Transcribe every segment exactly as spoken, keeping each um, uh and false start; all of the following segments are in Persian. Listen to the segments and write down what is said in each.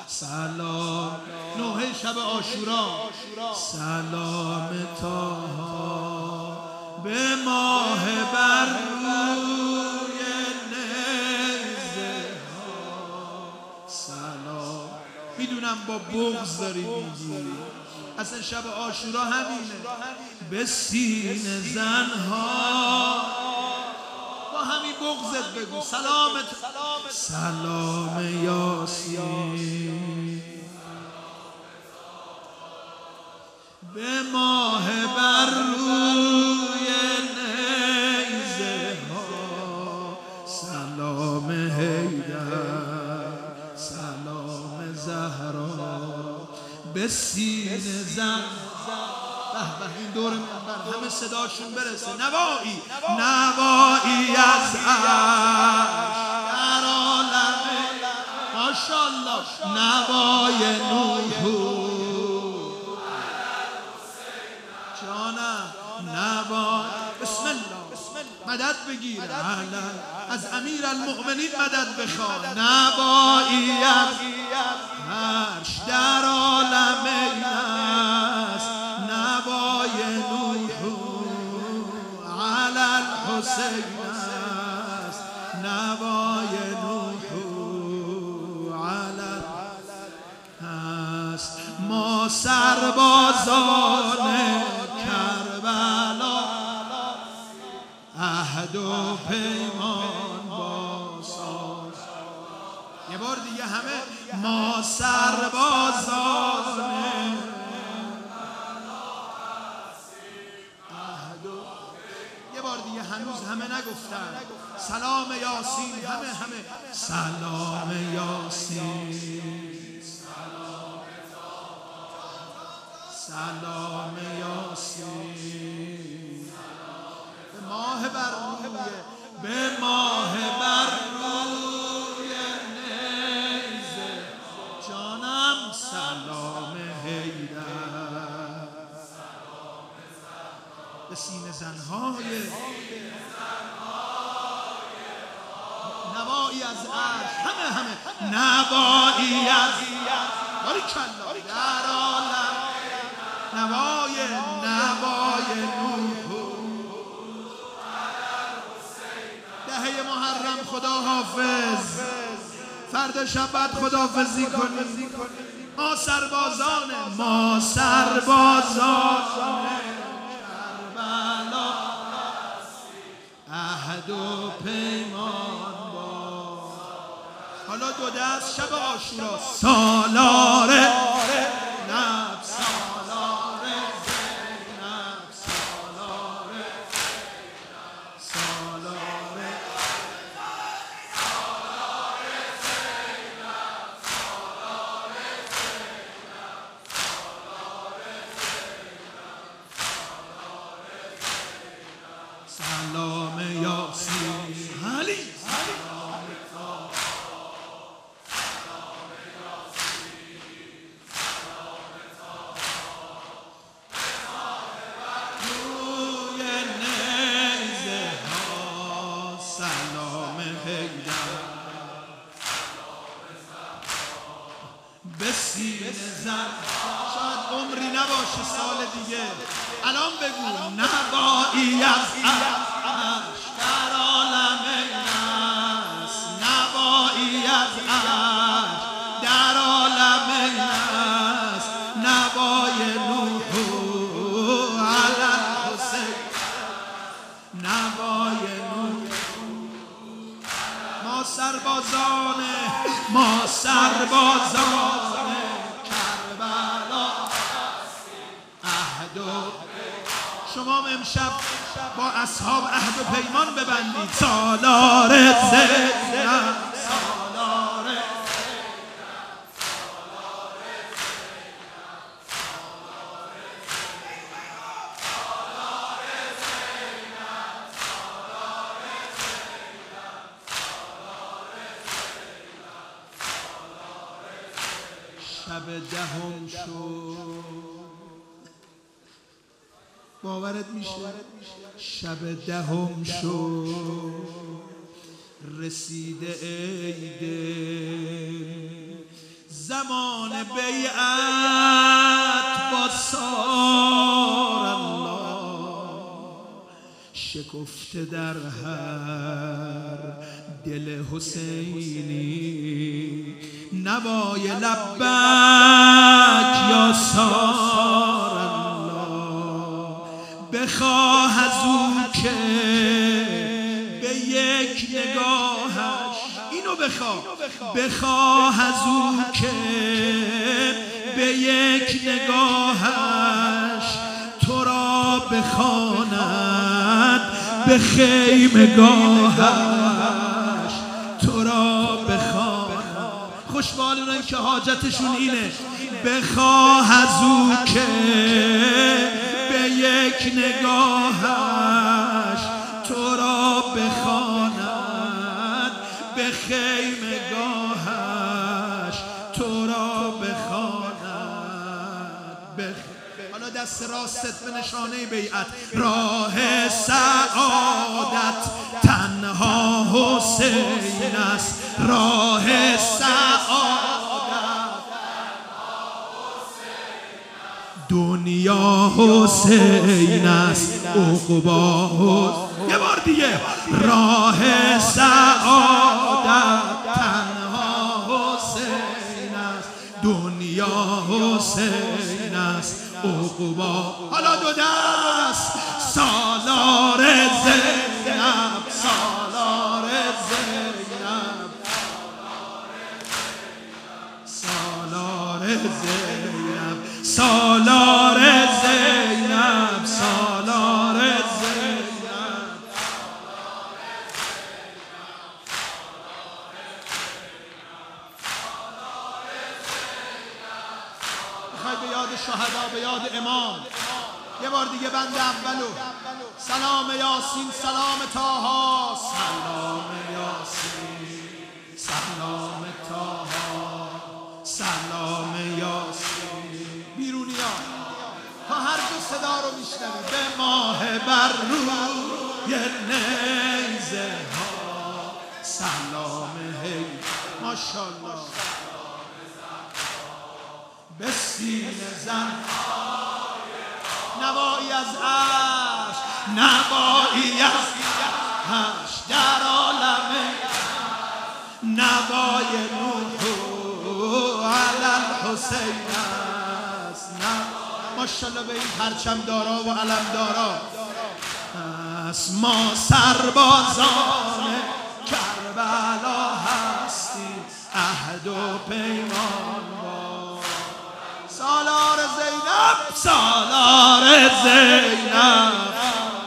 سلام نوحه شب عاشورا سلام تاها به ماه بر روی نیزه ها سلام. میدونم با بغض داری میگی، اصلا شب عاشورا همینه. به سینه زنها با همین بغضت بگو سلامت. سلام یاسین به ماه بر روی نیزه ها سلام حیدر سلام زهرا به سینه زن. به به این دور منبر همه صداشون برسه. نوایی نوایی از عرش در عالم ماشاءالله نوای نوح جانم نوای بسم الله مدد بگیر از امیر المؤمنین مدد بخواه. نوایی از عرش در عالم است نوای نوح علی الحسین است نوای نوح علی است. ما سربازان کربلا عهد و پیمان با ساز. یه بار دیگه همه ما سربازان عهد و یه بار دیگه هنوز همه نگفتن سلام یاسین. همه همه سلام یاسین سلام یاسین به ماه بر روی به ماه بر روی نیزه جانم سلام حیدر به سینه زنهای نوایی از عرش همه همه نوایی از باریکالله در عالم نوای نوای نوح دهه محرم خدا حافظ. فردا شب بعد خداحافظی کنیم. ما سربازان ما سربازان کربلا عهد و پیمان با. حالا دو دست شب عاشورا سالار نفس سلام یاسین علی روی نیزه ها سلام حیدر به سینه زن. شاید عمری نباشه سال دیگه الان بگو نوایی از عرش در عالم است نوایی از عرش در عالم است نوای نوح علی الحسین نوای نوح. ما سربازان ما سربازان کربلا عهد و شما امشب با اصحاب عهد و پیمان ببندید. سالار زینب سالار شب دهم شد باورت میشه شب دهم شد رسیده عید زمان بیعت با سار الله شکفته در هر دل حسینی نوای لبک یا سار الله بخواه از او که به یک نگاهش اینو بخواه بخواه از او که به یک نگاهش تو را بخواند به خیمگاهش تو را بخواند. خوشبال اونایی که حاجتشون اینه بخواه از او که به یک نگاهش تو را بخواند به خیمگاهش تو را بخواند. حالا دست راستت به نشانه بیعت. راه سعادت تنها حسین است، راه سعادت دنیا حسین است، عقبا حسین. یه بار دیگه راه سعادت تنها حسین است، دنیا حسین است، عقبا. حالا دو دست سالار زینب، سالار زینب، سالار زینب، سالار زینب، سالار زینب. میخوای به یاد شهدا، به یاد امام. یه بار دیگه بند اولو سلام یاسین، سلام طاها، سلام یاسین، سلام طاها، سلام یاسین. بیرونیا تا هر دو صدا رو میشنوی. به ماه بر روی نیزه ها سلام هی ماشاءالله. به سینه زن نوایی از عرش، نوایی از عرش در عالم نوای نوح علی الحسین است. ماشاءالله به این پرچم دارا و علم دارا است. ما سربازان کربلا هستیم، عهد و پیمان با سالار زینب، سالار زینب،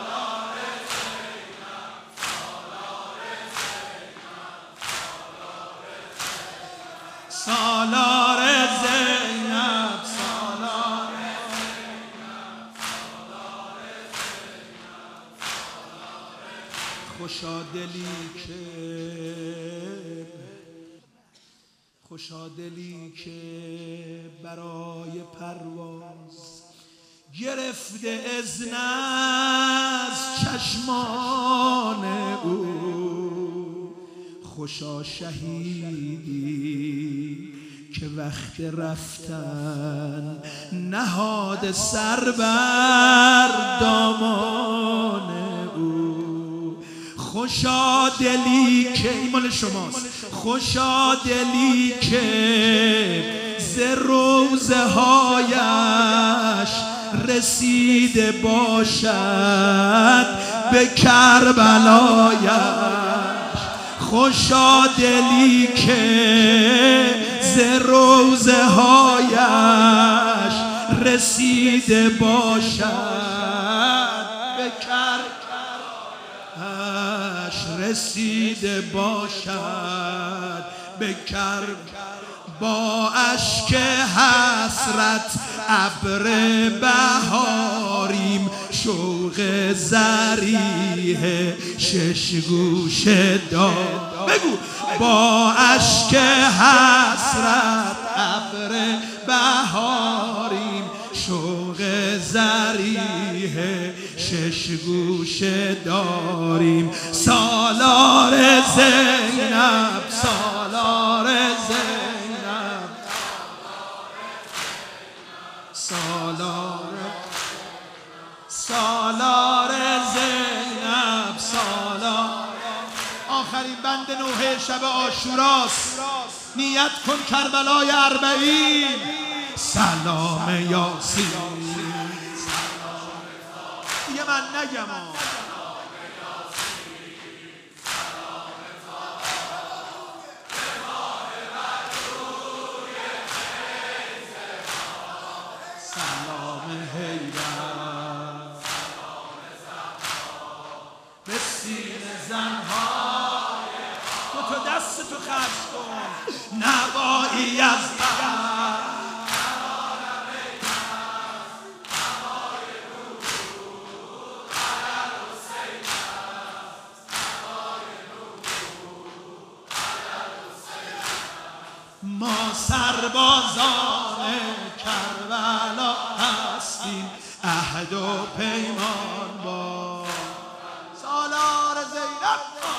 سالار زینب، سالار خوشا دلی که خوشا دلی که برای پرواز گرفته اذن از چشمان او. خوشا شهیدی که وقت رفتن نهاد سر بر دامان او. خوشا دلی که ایمان شماست، خوشا دلی که ز روزه هایش رسیده باشد به کربلایش. خوشا دلی که ز روزه هایش رسیده باشد به کربلایش، رسیده باشد به کرب. با اشک حسرت ابر بهاریم، شوق ذریح شش گوشه داد. بگو با اشک حسرت ابر بهاریم، شوق ذریح شش گوشه داریم. سالار زینب، سالار زینب، آخرین بند نوحه شب عاشوراست. نیت کن کربلای اربعین. سلام یاسین. دیگه من نگم آه. سلام حیدر به سینه زنهای تو تو دست تو خرج کن نوایی از ما سربازان کربلا هستیم عهد و پیمان با سالار زینب.